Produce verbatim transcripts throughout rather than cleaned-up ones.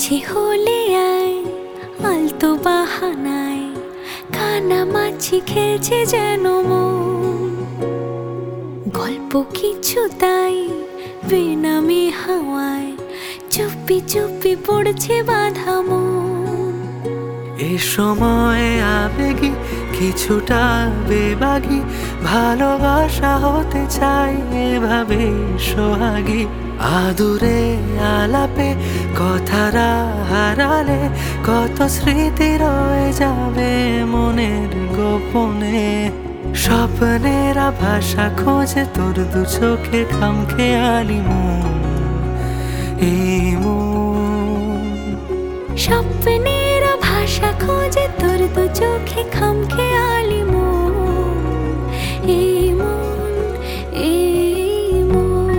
ইচ্ছে হলে আয় আলতো বাহানায়, কানামাছি খেলছে যেন মন। গল্প কিছু তাই বেনামি হাওয়ায়, চুপি চুপি পড়ছে বাঁধা মন। এ সময় আবেগী কিছুটা বেবাগী, ভালোবাসা হতে চাই এভাবে সোহাগী। আদুরে আলাপে কথারা হারালে, কত স্মৃতি রয়ে যাবে মনের গোপনে। স্বপ্নের ভাষা খোঁজে তোর দু চোখে খামখেয়ালি মন, এই মন। স্বপ্নের ভাষা খোঁজে তোর দু চোখে খামখেয়ালি মন, এই মন, এই মন।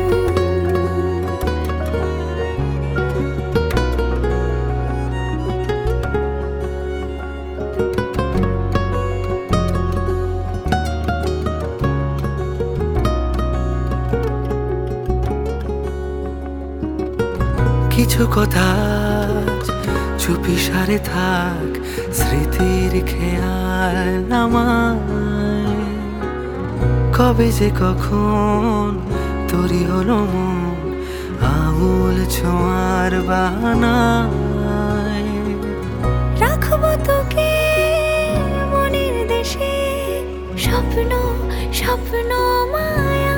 কিছু কথা চুপি সারে থাক, স্মৃতির খেয়াল নামায়। কবে যে কখন তরি হলো মন, আঙুল ছোঁয়ার বাহানায়। রাখবো তোকে মনের দেশে, স্বপ্ন স্বপ্ন মায়া।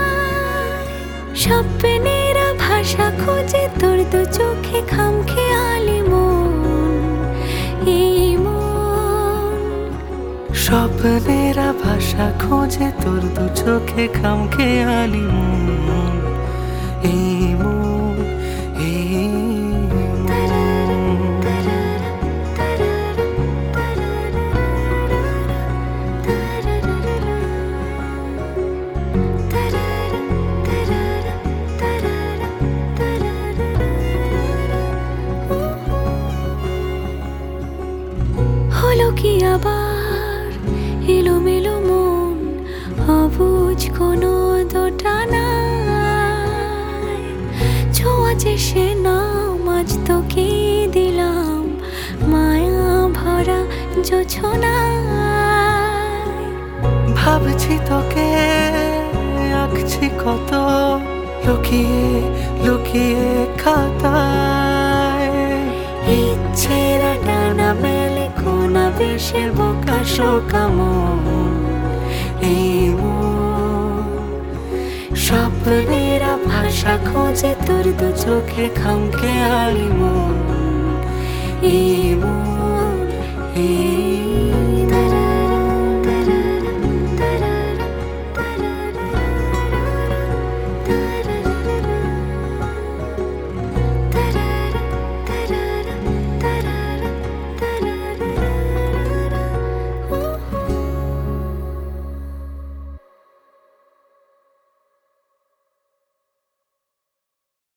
স্বপ্নের ভাষা খোঁজে তোর দু চোখে খামখেয়ালি মন, এই মন। স্বপ্নের ভাষা খোঁজে তোর দু চোখে খামখেয়ালি মন, এই মন, এই হলো কি আবার এলোমেলো মন, অবুঝ কোনো দোটানায়। ছোঁয়াচে সে নাম আজ তোকে দিলাম, মায়া ভরা জোছনায়। ভাবছি তোকে আঁকছি কত, লুকিয়ে লুকিয়ে খাতায়। ইচ্ছেরা ডানা মেলে কোনা বেশে বোকা শোকা মন, এই মন। স্বপ্নের ভাষা খোঁজে তোর দু চোখে খামখেয়ালি মন, এই মন, এই